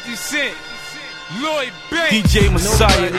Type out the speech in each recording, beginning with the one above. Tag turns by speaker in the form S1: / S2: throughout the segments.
S1: 50 Cent, Lloyd Banks,
S2: DJ Messiah,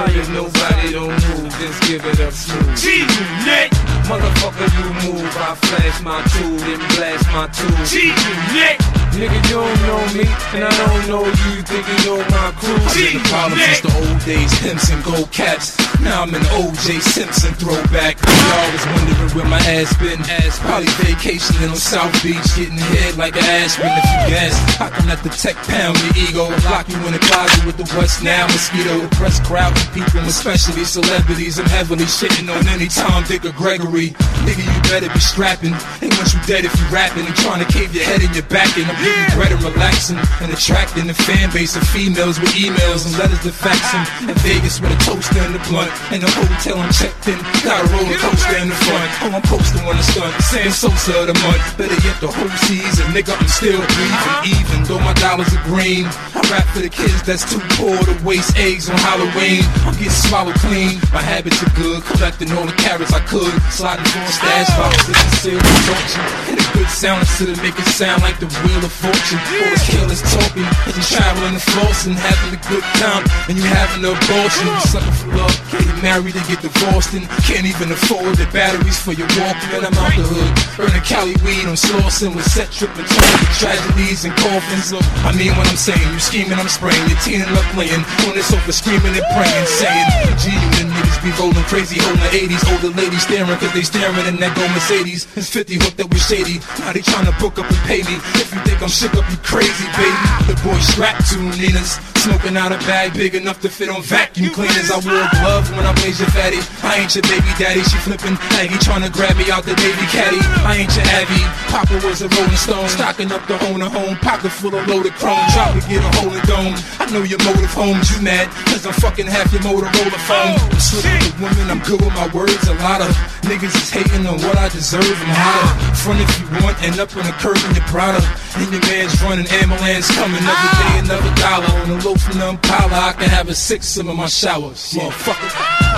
S3: Nobody don't move, just give it up smooth.
S1: G-Unit,
S3: Motherfucker, you move, I flash my tool, then blast my tool.
S1: G-Unit,
S3: Nigga, you don't know me, and I don't know you, think you know my crew.
S4: I've been a problem since the old days, pimps and gold caps. Now I'm an O.J. Simpson throwback. Y'all was wondering where my ass been. Probably vacationing on South Beach, getting head like an aspirin. If you guess, I can let the tech pound your ego, lock you in a closet with the West Now mosquito. The press crowd and people, especially celebrities, I'm heavily shitting on any Tom, Dick, or Gregory. Nigga, you better be strapping. Ain't once you dead if you rapping and trying to cave your head in your back. And I'm getting bread and relaxing and attracting the fan base of females with emails and letters to fax them. In Vegas with a toaster in the blunt, and the hotel I'm checked in, got a roller coaster in the front. Oh, I'm posting on the stunt, saying Sosa of the month. Better get the whole season, nigga, I'm still breathing. Even though my dollars are green, I rap for the kids that's too poor to waste eggs on Halloween. I'm getting swallowed clean, my habits are good, collecting all the carrots I could, sliding for stash boxes and concealed absorption. And a good sound instead of make it sound like the Wheel of Fortune. All this killers talking, and you traveling and flossing, having a good time, and you having an abortion. You sucking for love, get married and get divorced, and can't even afford the batteries for your Walkman. I'm out the hood, earning Cali weed on Slauson with set tripping, turning to tragedies and coffins. Look, I mean what I'm saying, you scheming, I'm spraying, you're teeing up playing on this sofa, screaming and praying, saying, G-Unit niggas be rolling crazy, holding the 80s, older ladies staring, cause they staring in that gold Mercedes. It's 50 hooked up with Shady, now they trying to book up and pay me. If you think I'm shook up, you crazy, baby. The boy strapped to Nina's, smoking out a bag big enough to fit on vacuum cleaners. I wore gloves when I raised your fatty. I ain't your baby daddy, she flipping Aggie, trying to grab me out the Navy caddy. I ain't your Abby, Papa was a rolling stone, stocking up the home, pocket full of loaded chrome, drop to get a hole in dome. I know your motive homes, you mad, cause I'm fucking half your Motorola phone. I'm slick with the women, I'm good with my words. A lot of niggas is hating on what I deserve. I'm hotter, front if you want, and up on the curb in your Prada. And your man's running, ambulance coming, another day, another dollar. On the low from the Impala, I can have a six in my showers, motherfucker.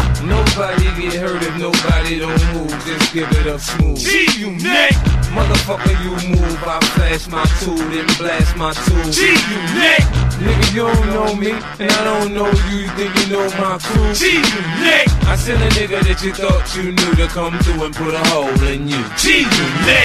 S3: Nobody get hurt if nobody don't move, just give it up smooth.
S1: G-Unit,
S3: Motherfucker, you move, I flash my tool, then blast my tool.
S1: G-Unit,
S3: Nigga, you don't know me, and I don't know you, think you know my crew.
S1: G-Unit,
S3: I sent a nigga that you thought you knew to come through and put a hole in you.
S1: G-Unit.